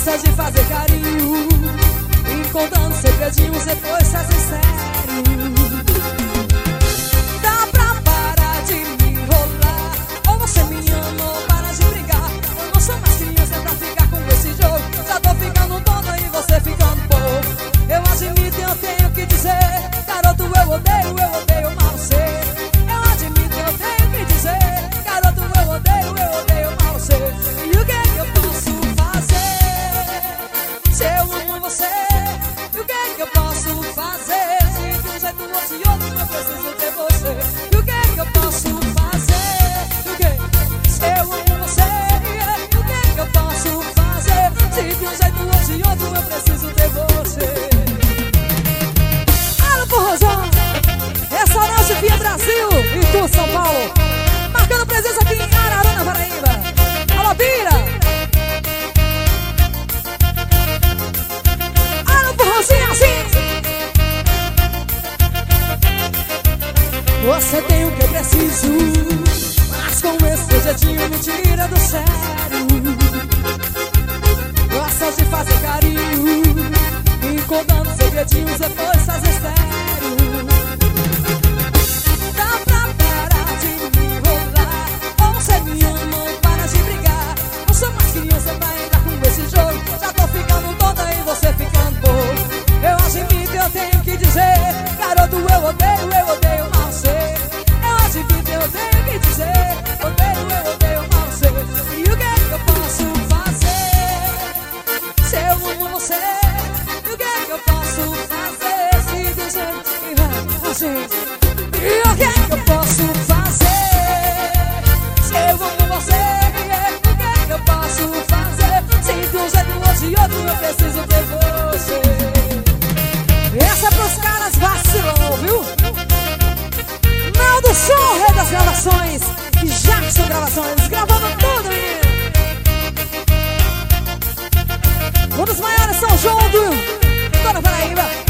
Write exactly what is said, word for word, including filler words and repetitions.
Gosta de fazer carinho, encontrando segredinhos, depois fazer sério. Dá pra parar de me enrolar, ou você me ama ou para de brigar. Eu não sou mais criança pra ficar com esse jogo. Já tô ficando tonta e você ficando pouco. Eu admito e eu tenho que dizer, garoto, eu odeio, eu odeio mal você. Eu admito e eu tenho que dizer, garoto, eu odeio, eu odeio mal você. E o que é que eu posso fazer se eu amo você? E o que é que eu posso fazer se de um jeito ou de outro eu preciso ter você? E o que é que eu posso fazer? E o que? Se eu amo você? E o que é que eu posso fazer se de um jeito ou de outro eu preciso ter você? Forrozão, restaurante Via Brasil, Itu, São Paulo, marcando presença aqui em Araruna, Paraíba. Alô, Bira! Alô, forrozinho assim! Você tem o que eu preciso, mas com esse seu jeitinho me tira do sério. Gosta de fazer carinho, encontrando segredinhos, depois fazer sério. Dá pra parar de me enrolar, ou você me ama ou para de brigar. Não sou mais criança pra entrar com esse jogo. Já tô ficando tonta e você ficando bobo. Eu admito e eu tenho que dizer, garoto, eu odeio, eu odeio mal você. Eu admito e eu tenho que dizer, odeio, eu odeio mal você. E o que é que eu posso fazer se eu amo você? E o que é que eu posso fazer se do jeito que vai a gente? E o que é que eu posso fazer se eu amo você? E o que é que eu posso fazer se de um jeito ou de outro eu preciso ter você? Essa é pros caras vacilão, viu? Naldo Som, rei das gravações, e Jackson Gravações, gravando tudo, menino. Um dos maiores São João do Dona Paraíba.